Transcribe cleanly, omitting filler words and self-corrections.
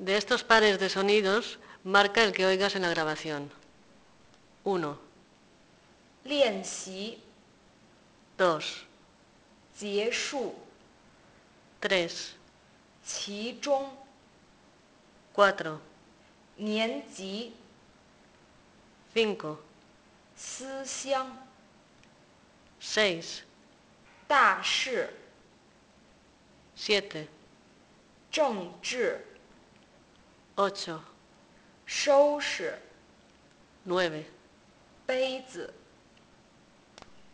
De estos pares de sonidos, marca el que oigas en la grabación. 1, 练习 2, 结束 3, 其中 4, 年级 5, 思乡 6, 大事 7, 政治 8, 收拾 9, 杯子